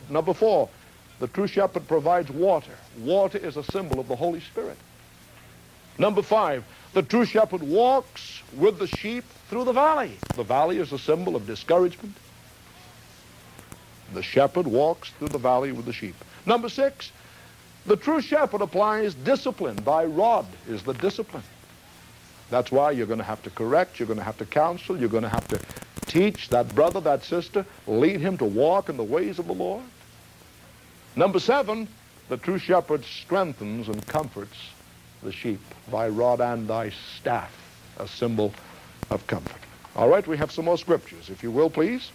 Number 4, the true shepherd provides water. Water is a symbol of the Holy Spirit. Number 5, the true shepherd walks with the sheep through the valley. The valley is a symbol of discouragement. The shepherd walks through the valley with the sheep. Number 6, the true shepherd applies discipline. Thy rod is the discipline. That's why you're going to have to correct, you're going to have to counsel, you're going to have to teach that brother, that sister, lead him to walk in the ways of the Lord. Number 7, the true shepherd strengthens and comforts the sheep. Thy rod and thy staff, a symbol of comfort. All right, we have some more scriptures, if you will, please.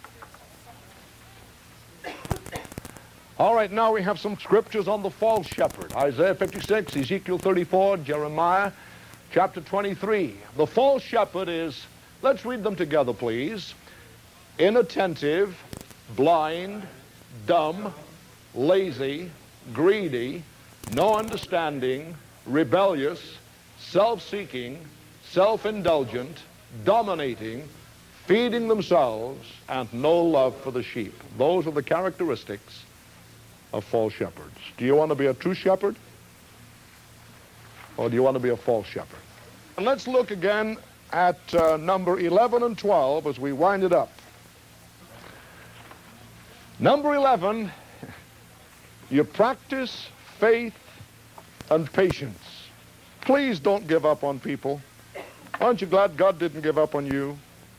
All right, now we have some scriptures on the false shepherd. Isaiah 56, Ezekiel 34, Jeremiah chapter 23. The false shepherd is, let's read them together, please. Inattentive, blind, dumb, lazy, greedy, no understanding, rebellious, self-seeking, self-indulgent, dominating, feeding themselves, and no love for the sheep. Those are the characteristics of false shepherds. Do you want to be a true shepherd? Or do you want to be a false shepherd? And let's look again at number 11 and 12 as we wind it up. Number 11, you practice faith and patience. Please don't give up on people. Aren't you glad God didn't give up on you?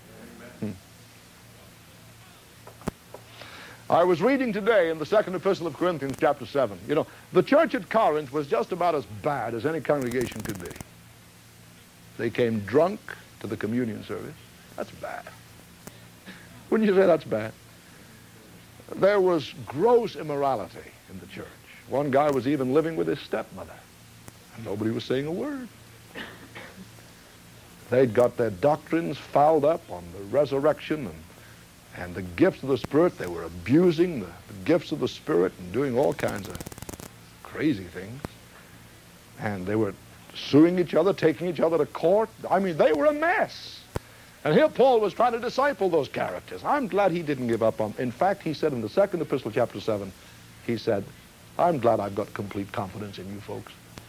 I was reading today in the second epistle of Corinthians chapter 7. You know, the church at Corinth was just about as bad as any congregation could be. They came drunk to the communion service. That's bad. Wouldn't you say that's bad? There was gross immorality in the church. One guy was even living with his stepmother, and nobody was saying a word. They'd got their doctrines fouled up on the resurrection and the gifts of the Spirit. They were abusing the gifts of the Spirit and doing all kinds of crazy things. And they were suing each other, taking each other to court. I mean, they were a mess. And here Paul was trying to disciple those characters. I'm glad he didn't give up on them. In fact, he said in the second epistle, chapter 7, he said, I'm glad I've got complete confidence in you folks.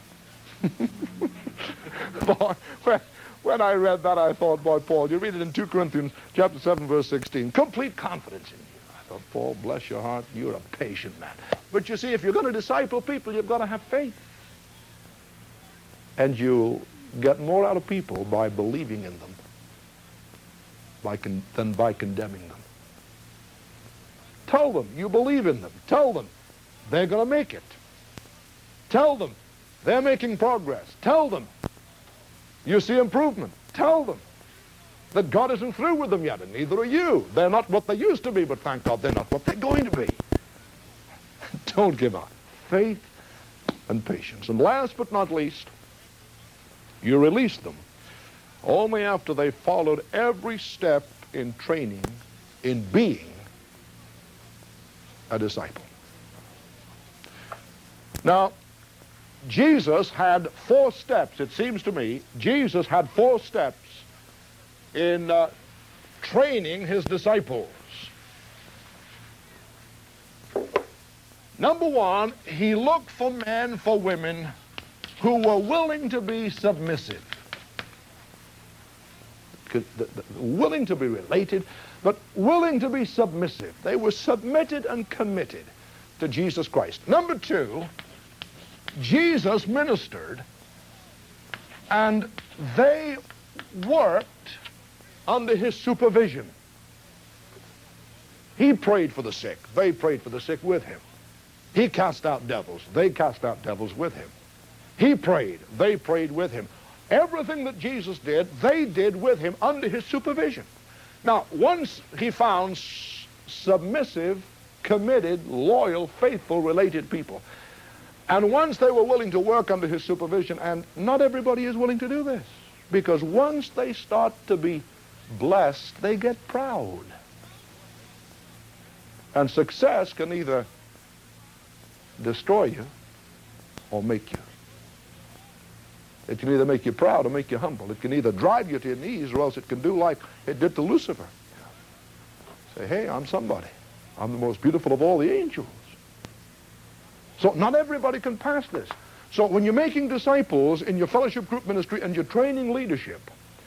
Boy, when I read that, I thought, boy, Paul, you read it in 2 Corinthians chapter 7, verse 16, complete confidence in you. I thought, Paul, bless your heart, you're a patient man. But you see, if you're going to disciple people, you've got to have faith. And you'll get more out of people by believing in them than by condemning them. Tell them you believe in them. Tell them they're going to make it. Tell them they're making progress. Tell them you see improvement. Tell them that God isn't through with them yet, and neither are you. They're not what they used to be, but thank God they're not what they're going to be. Don't give up. Faith and patience. And last but not least, you release them only after they followed every step in training in being a disciple. Now, Jesus had 4 steps, it seems to me. Jesus had 4 steps in training his disciples. Number 1, he looked for men, for women who were willing to be submissive. Willing to be related, but willing to be submissive. They were submitted and committed to Jesus Christ. Number 2, Jesus ministered, and they worked under his supervision. He prayed for the sick. They prayed for the sick with him. He cast out devils. They cast out devils with him. He prayed. They prayed with him. Everything that Jesus did, they did with him under his supervision. Now, once he found submissive, committed, loyal, faithful, related people, and once they were willing to work under his supervision, and not everybody is willing to do this, because once they start to be blessed, they get proud. And success can either destroy you or make you. It can either make you proud or make you humble. It can either drive you to your knees, or else it can do like it did to Lucifer. Say, hey, I'm somebody. I'm the most beautiful of all the angels. So not everybody can pass this. So when you're making disciples in your fellowship group ministry and you're training leadership,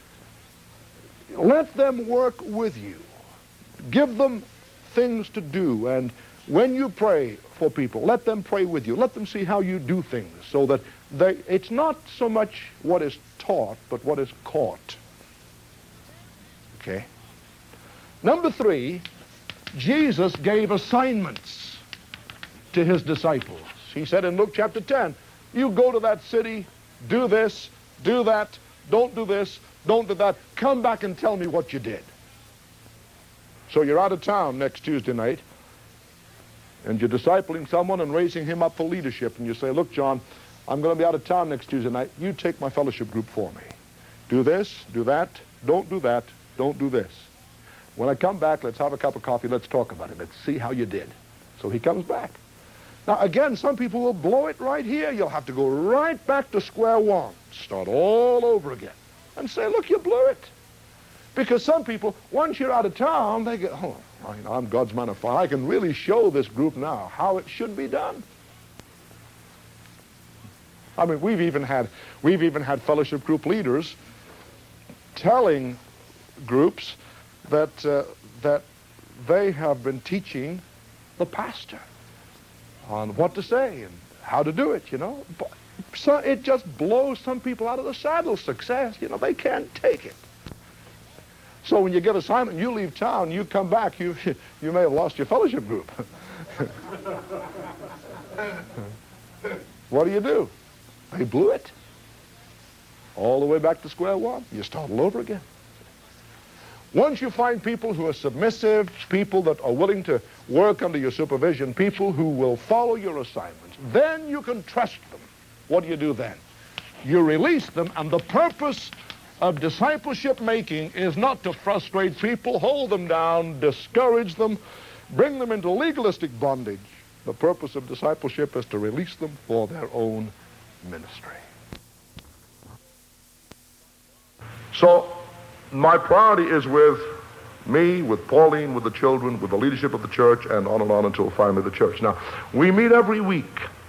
let them work with you. Give them things to do, and when you pray for people, let them pray with you. Let them see how you do things, so that it's not so much what is taught, but what is caught. Okay? Number 3, Jesus gave assignments to his disciples. He said in Luke chapter 10, you go to that city, do this, do that, don't do this, don't do that. Come back and tell me what you did. So you're out of town next Tuesday night, and you're discipling someone and raising him up for leadership, and you say, look, John, I'm going to be out of town next Tuesday night. You take my fellowship group for me. Do this, do that, don't do that, don't do this. When I come back, let's have a cup of coffee, let's talk about it, let's see how you did. So he comes back. Now, again, some people will blow it right here. You'll have to go right back to square one, start all over again, and say, look, you blew it. Because some people, once you're out of town, they go, oh, I'm God's man of fire. I can really show this group now how it should be done. I mean, we've even had fellowship group leaders telling groups that that they have been teaching the pastor on what to say and how to do it, you know. So it just blows some people out of the saddle. Success, you know, they can't take it. So when you get assignment, you leave town, you come back, you may have lost your fellowship group. What do? They blew it. All the way back to square one. You start all over again. Once you find people who are submissive, people that are willing to work under your supervision, people who will follow your assignments, then you can trust them. What do then? You release them, and the purpose of discipleship making is not to frustrate people, hold them down, discourage them, bring them into legalistic bondage. The purpose of discipleship is to release them for their own ministry. So my priority is with me, with Pauline, with the children, with the leadership of the church, and on until finally the church. Now, we meet every week.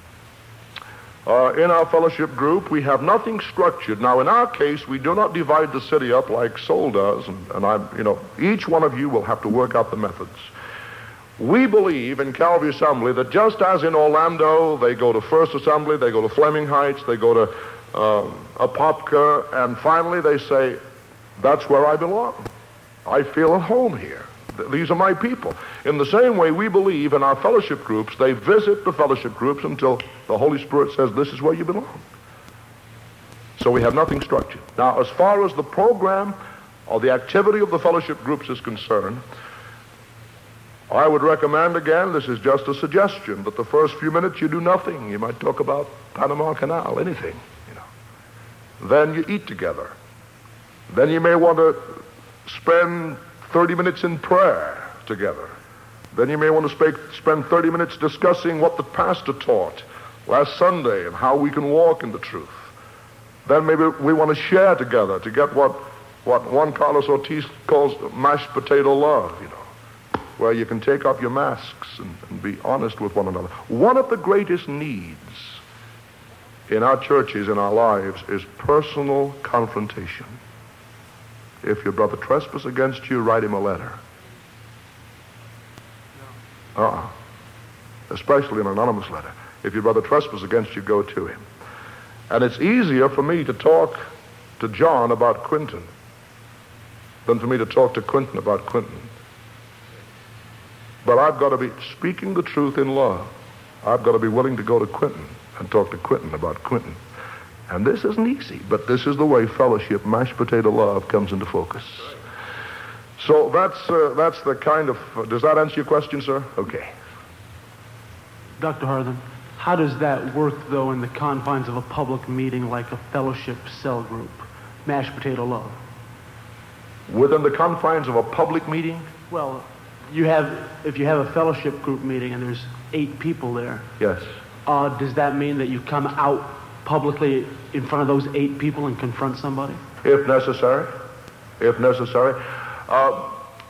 In our fellowship group, we have nothing structured. Now, in our case, we do not divide the city up like Seoul does, and each one of you will have to work out the methods. We believe in Calvary Assembly that just as in Orlando, they go to First Assembly, they go to Fleming Heights, they go to Apopka, and finally they say, that's where I belong. I feel at home here. These are my people. In the same way, we believe in our fellowship groups, they visit the fellowship groups until the Holy Spirit says, this is where you belong. So we have nothing structured. Now, as far as the program or the activity of the fellowship groups is concerned, I would recommend, again, this is just a suggestion, that the first few minutes you do nothing. You might talk about Panama Canal, anything, Then you eat together. Then you may want to spend 30 minutes in prayer together. Then you may want to spend 30 minutes discussing what the pastor taught last Sunday and how we can walk in the truth. Then maybe we want to share together to get what Juan Carlos Ortiz calls mashed potato love, where you can take off your masks and be honest with one another. One of the greatest needs in our churches, in our lives, is personal confrontation. If your brother trespass against you, write him a letter. Especially an anonymous letter. If your brother trespass against you, go to him. And it's easier for me to talk to John about Quentin than for me to talk to Quentin about Quentin. But I've got to be speaking the truth in love. I've got to be willing to go to Quentin and talk to Quentin about Quentin. And this isn't easy, but this is the way fellowship, mashed potato love, comes into focus. So that's the kind of... does that answer your question, sir? Okay. Dr. Harthan, how does that work, though, in the confines of a public meeting like a fellowship cell group? Mashed potato love. Within the confines of a public meeting? Well, if you have a fellowship group meeting and there's 8 people there... Yes. Does that mean that you come out publicly in front of those 8 people and confront somebody? If necessary. If necessary.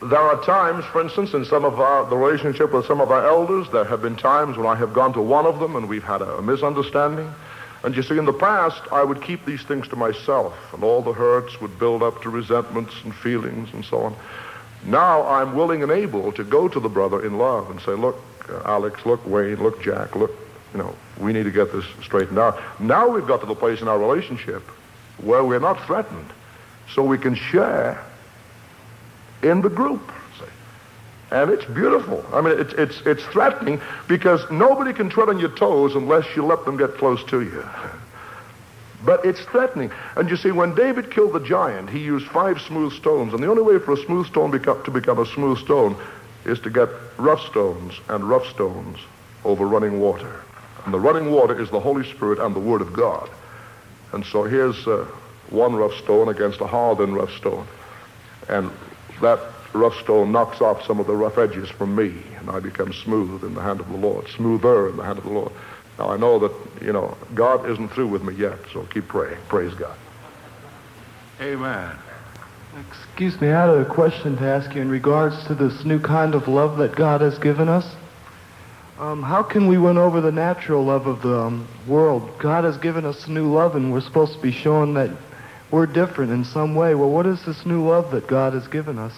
There are times, for instance, in the relationship with some of our elders, there have been times when I have gone to one of them and we've had a misunderstanding. And you see, in the past, I would keep these things to myself, and all the hurts would build up to resentments and feelings and so on. Now I'm willing and able to go to the brother in love and say, look, Alex, look, Wayne, look, Jack, look, we need to get this straightened out. Now we've got to the place in our relationship where we're not threatened, so we can share in the group. And it's beautiful. I mean, it's threatening because nobody can tread on your toes unless you let them get close to you. But it's threatening. And you see, when David killed the giant, he used 5 smooth stones. And the only way for a smooth stone to become a smooth stone is to get rough stones over running water. And the running water is the Holy Spirit and the Word of God. And so here's one rough stone against a hardened rough stone. And that rough stone knocks off some of the rough edges from me, and I become smooth in the hand of the Lord, smoother in the hand of the Lord. Now, I know that, God isn't through with me yet, so keep praying. Praise God. Amen. Excuse me, I had a question to ask you in regards to this new kind of love that God has given us. How can we win over the natural love of the world? God has given us new love, and we're supposed to be showing that we're different in some way. Well, what is this new love that God has given us?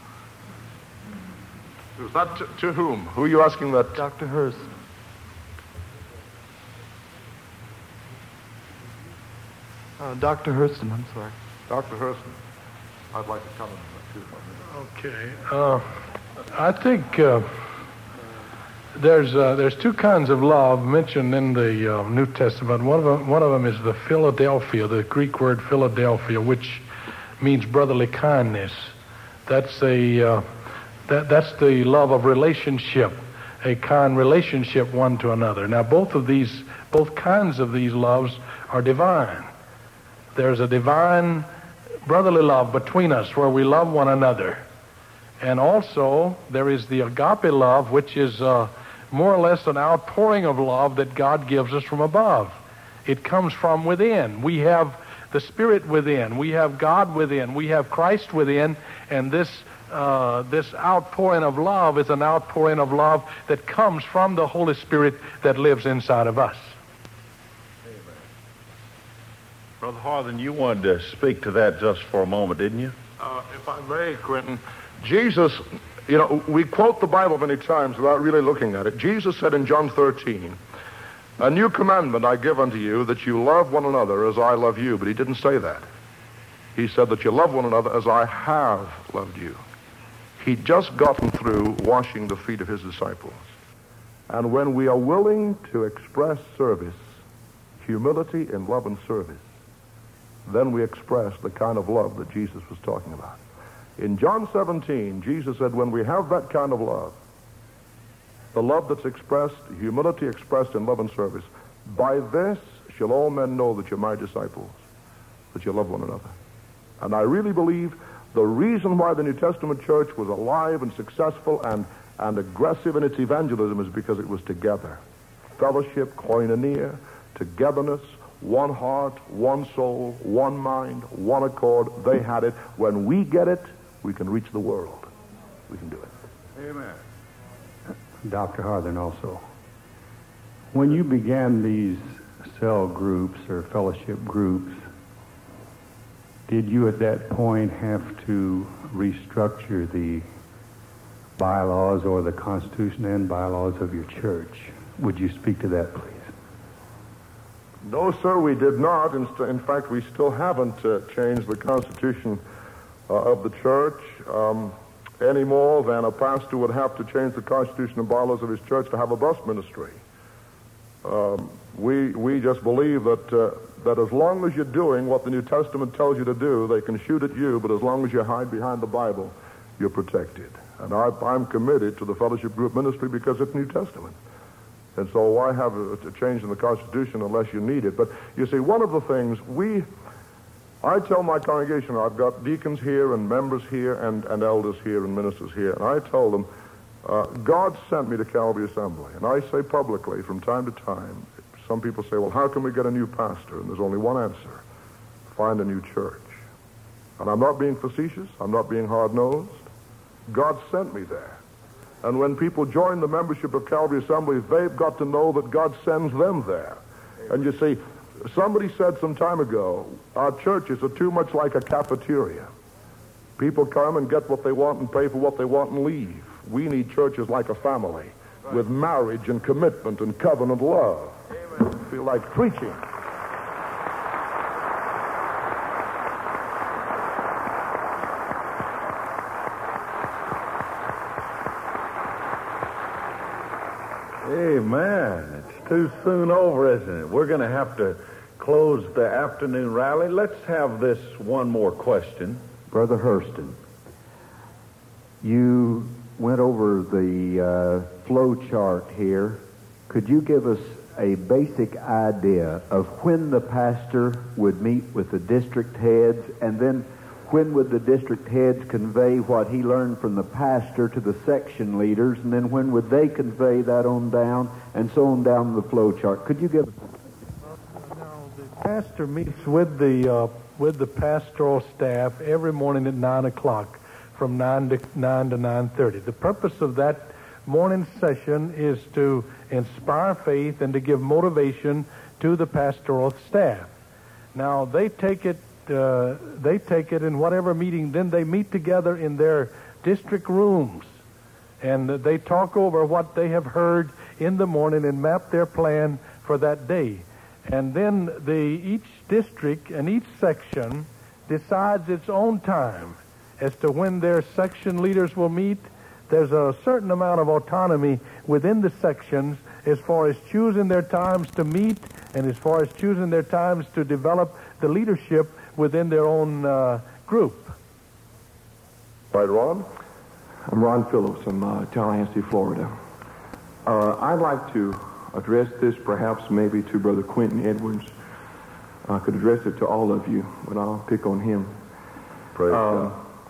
Is that to whom? Who are you asking that? Dr. Hurst. Dr. Hurston, I'm sorry. Dr. Hurston, I'd like to comment on that too. Okay. I think there's 2 kinds of love mentioned in the New Testament. One of them is the Philadelphia, the Greek word Philadelphia, which means brotherly kindness. That's that's the love of relationship, a kind relationship one to another. Now, both kinds of these loves are divine. There's a divine brotherly love between us where we love one another. And also, there is the agape love, which is more or less an outpouring of love that God gives us from above. It comes from within. We have the Spirit within. We have God within. We have Christ within. And this outpouring of love is an outpouring of love that comes from the Holy Spirit that lives inside of us. Amen. Brother Harthen, you wanted to speak to that just for a moment, didn't you? If I may, Quentin, Jesus, we quote the Bible many times without really looking at it. Jesus said in John 13, "A new commandment I give unto you, that you love one another as I love you." But he didn't say that. He said that you love one another as I have loved you. He'd just gotten through washing the feet of his disciples. And when we are willing to express service, humility in love and service, then we express the kind of love that Jesus was talking about. In John 17, Jesus said, when we have that kind of love, the love that's expressed, humility expressed in love and service, by this shall all men know that you're my disciples, that you love one another. And I really believe the reason why the New Testament church was alive and successful and aggressive in its evangelism is because it was together. Fellowship, koinonia, togetherness, one heart, one soul, one mind, one accord. They had it. When we get it, we can reach the world. We can do it. Amen. Dr. Harthen also. When you began these cell groups or fellowship groups, did you at that point have to restructure the bylaws or the Constitution and bylaws of your church? Would you speak to that, please? No, sir, we did not. In fact, we still haven't changed the Constitution of the church any more than a pastor would have to change the Constitution and bylaws of his church to have a bus ministry. We just believe that as long as you're doing what the New Testament tells you to do, they can shoot at you, but as long as you hide behind the Bible, you're protected. And I'm committed to the fellowship group ministry because it's New Testament. And so why have a change in the Constitution unless you need it? But you see, one of the things I tell my congregation, I've got deacons here and members here and elders here and ministers here, and I tell them, God sent me to Calvary Assembly. And I say publicly from time to time, some people say, well, how can we get a new pastor? And there's only one answer: find a new church. And I'm not being facetious. I'm not being hard-nosed. God sent me there. And when people join the membership of Calvary Assemblies, they've got to know that God sends them there. And you see, somebody said some time ago, our churches are too much like a cafeteria. People come and get what they want and pay for what they want and leave. We need churches like a family, with marriage and commitment and covenant love. Amen. I feel like preaching. Amen. It's too soon over, isn't it? We're going to have to close the afternoon rally. Let's have this one more question. Brother Hurston, you went over the flow chart here. Could you give us a basic idea of when the pastor would meet with the district heads, and then when would the district heads convey what he learned from the pastor to the section leaders, and then when would they convey that on down, and so on down the flow chart? Could you give us... Now, the pastor meets with the pastoral staff every morning at 9 o'clock from 9 to 9:30. The purpose of that morning session is to inspire faith and to give motivation to the pastoral staff. Now, they take it in whatever meeting, then they meet together in their district rooms, and they talk over what they have heard in the morning and map their plan for that day. And then each district and each section decides its own time as to when their section leaders will meet. There's a certain amount of autonomy within the sections as far as choosing their times to meet and as far as choosing their times to develop the leadership within their own group. Right, Ron? I'm Ron Phillips from Tallahassee, Florida. I'd like to address this perhaps maybe to Brother Quentin Edwards. I could address it to all of you, but I'll pick on him. Praise God.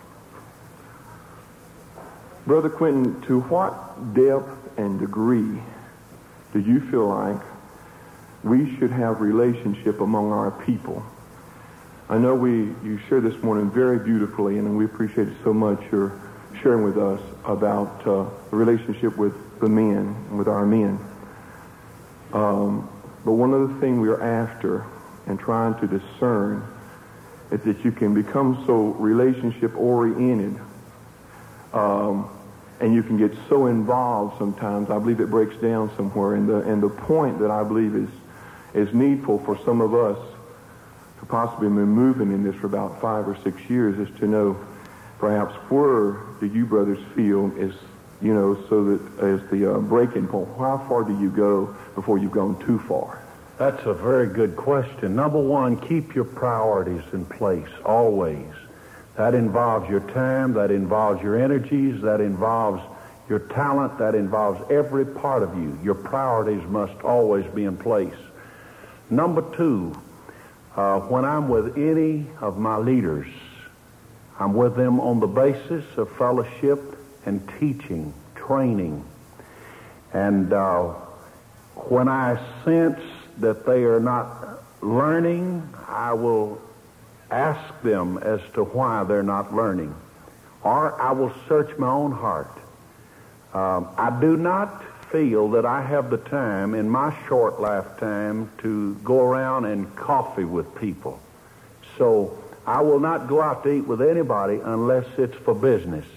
Brother Quentin, to what depth and degree do you feel like we should have relationship among our people? I know you shared this morning very beautifully, and we appreciate it so much you're sharing with us about the relationship with the men, with our men. But one of the things we are after and trying to discern is that you can become so relationship-oriented, and you can get so involved sometimes. I believe it breaks down somewhere. And the point that I believe is needful for some of us to possibly be moving in this for about 5 or 6 years is to know perhaps where do you brothers feel is, so that as the breaking point, how far do you go before you've gone too far? That's a very good question. Number one, keep your priorities in place always. That involves your time, that involves your energies, that involves your talent, that involves every part of you. Your priorities must always be in place. Number two, when I'm with any of my leaders, I'm with them on the basis of fellowship and teaching, training. And when I sense that they are not learning, I will ask them as to why they're not learning. Or I will search my own heart. I do not feel that I have the time in my short lifetime to go around and coffee with people. So I will not go out to eat with anybody unless it's for business.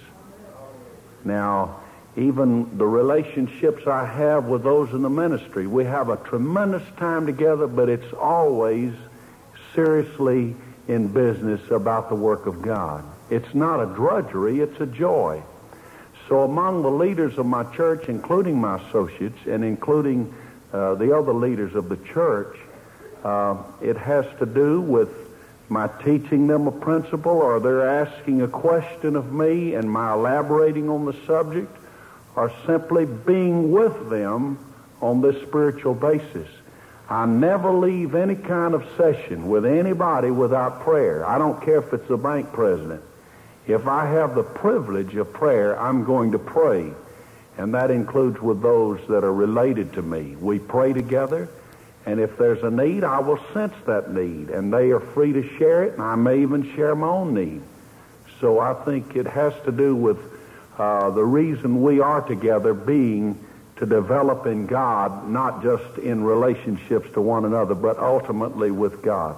Now, even the relationships I have with those in the ministry, we have a tremendous time together, but it's always seriously in business about the work of God. It's not a drudgery, it's a joy. So among the leaders of my church, including my associates and including the other leaders of the church, it has to do with my teaching them a principle, or they're asking a question of me and my elaborating on the subject, or simply being with them on this spiritual basis. I never leave any kind of session with anybody without prayer. I don't care if it's the bank president. If I have the privilege of prayer, I'm going to pray. And that includes with those that are related to me. We pray together, and if there's a need, I will sense that need. And they are free to share it, and I may even share my own need. So I think it has to do with The reason we are together being to develop in God, not just in relationships to one another, but ultimately with God.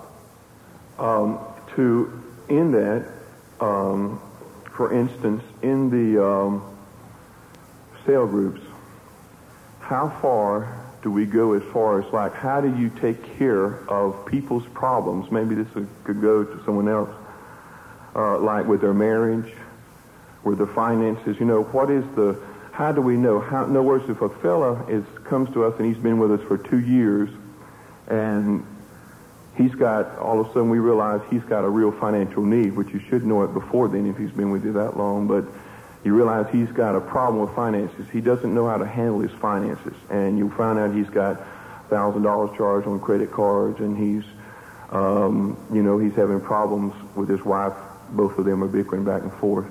To end that, for instance, in the cell groups, how far do we go as far as, like, how do you take care of people's problems? Maybe this could go to someone else, like with their marriage, with their finances. You know, how do we know? In other words, if a fella comes to us and he's been with us for 2 years, and all of a sudden we realize he's got a real financial need, which you should know it before then if he's been with you that long, but you realize he's got a problem with finances. He doesn't know how to handle his finances, and you find out he's got $1,000 charged on credit cards, and he's having problems with his wife. Both of them are bickering back and forth.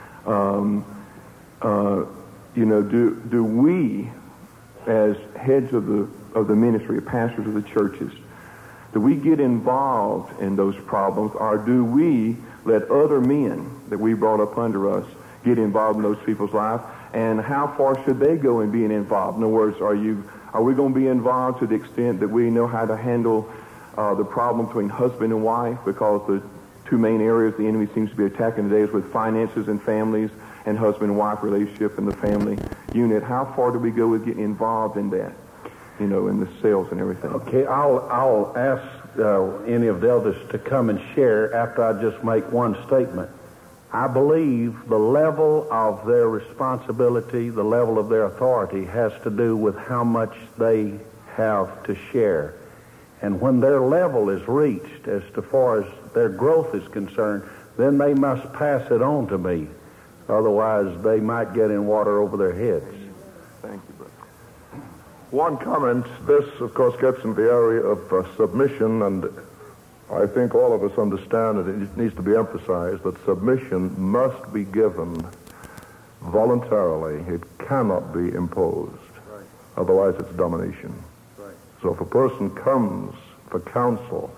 Do we, as heads of the ministry, pastors of the churches, do we get involved in those problems, or do we let other men that we brought up under us get involved in those people's lives? And how far should they go in being involved? In other words, are we going to be involved to the extent that we know how to handle the problem between husband and wife? Because the two main areas the enemy seems to be attacking today is with finances and families and husband-wife relationship in the family unit. How far do we go with getting involved in that? In the sales and everything. Okay, I'll ask any of the elders to come and share after I just make one statement. I believe the level of their responsibility, the level of their authority, has to do with how much they have to share. And when their level is reached as far as their growth is concerned, then they must pass it on to me. Otherwise, they might get in water over their heads. Thank you, brother. One comment. This, of course, gets in the area of submission, and I think all of us understand that it needs to be emphasized that submission must be given voluntarily. It cannot be imposed. Right. Otherwise, it's domination. Right. So if a person comes for counsel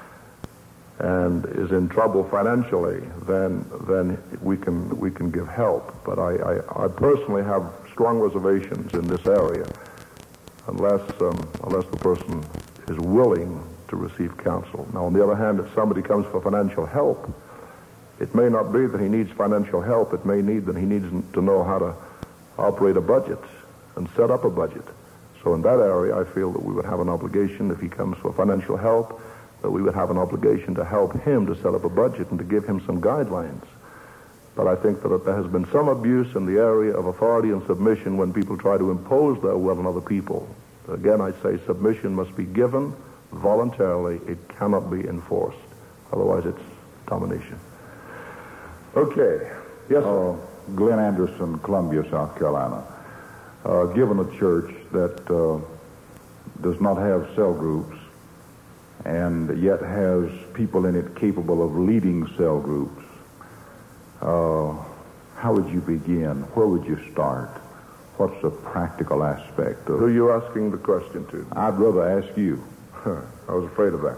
and is in trouble financially, then we can give help. But I personally have strong reservations in this area, unless the person is willing to receive counsel. Now, on the other hand, if somebody comes for financial help, it may not be that he needs financial help. It may need that he needs to know how to operate a budget and set up a budget. So in that area, I feel that we would have an obligation, if he comes for financial help, that we would have an obligation to help him to set up a budget and to give him some guidelines. But I think that there has been some abuse in the area of authority and submission when people try to impose their will on other people. Again, I say submission must be given voluntarily. It cannot be enforced. Otherwise, it's domination. Okay. Yes, sir. Glenn Anderson, Columbia, South Carolina. Given a church that does not have cell groups and yet has people in it capable of leading cell groups, how would you begin? Where would you start? What's the practical aspect of... Who are you asking the question to? I'd rather ask you. I was afraid of that.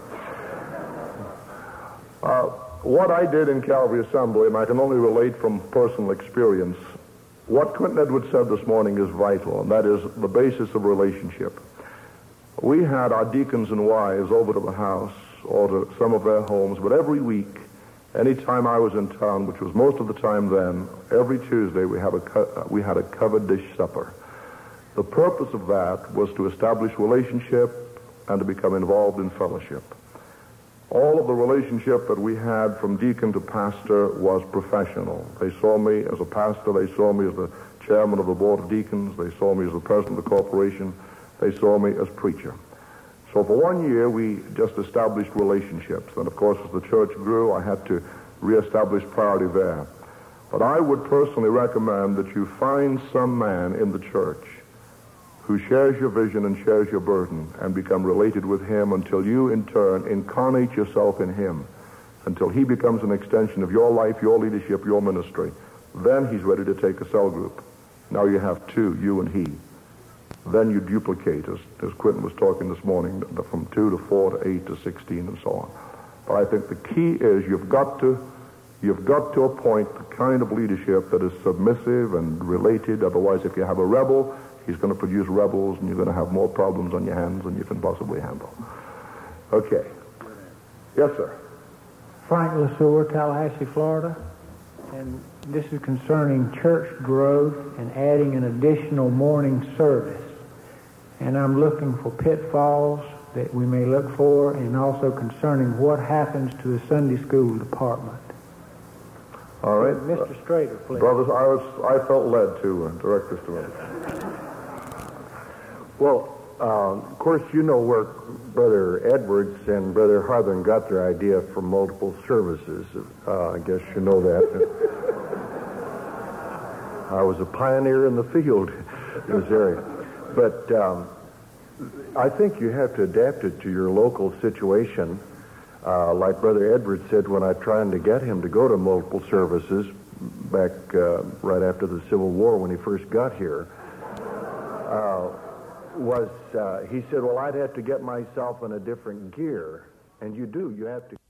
What I did in Calvary Assembly, and I can only relate from personal experience, what Quentin Edwards said this morning is vital, and that is the basis of relationship. We had our deacons and wives over to the house or to some of their homes, but every week, any time I was in town, which was most of the time then, every Tuesday we had a covered dish supper. The purpose of that was to establish relationship and to become involved in fellowship. All of the relationship that we had from deacon to pastor was professional. They saw me as a pastor. They saw me as the chairman of the board of deacons. They saw me as the president of the corporation. They saw me as preacher. So for 1 year, we just established relationships. And of course, as the church grew, I had to reestablish priority there. But I would personally recommend that you find some man in the church who shares your vision and shares your burden and become related with him until you, in turn, incarnate yourself in him, until he becomes an extension of your life, your leadership, your ministry. Then he's ready to take a cell group. Now you have two, you and he. Then you duplicate, as Quentin was talking this morning, from 2 to 4 to 8 to 16 and so on. But I think the key is you've got to You've got to appoint the kind of leadership that is submissive and related. Otherwise, if you have a rebel, he's going to produce rebels, and you're going to have more problems on your hands than you can possibly handle. Okay. Yes, sir. Frank LeSueur, Tallahassee, Florida. And this is concerning church growth and adding an additional morning service. And I'm looking for pitfalls that we may look for, and also concerning what happens to the Sunday school department. All right. Mr. Strader, please. Brothers, I felt led to direct this to him. Well, of course, you know where Brother Edwards and Brother Harthern got their idea for multiple services. I guess you know that. I was a pioneer in the field in this area. But I think you have to adapt it to your local situation. Like Brother Edwards said when I tried to get him to go to multiple services back right after the Civil War when he first got here, he said, well, I'd have to get myself in a different gear. And you do. You have to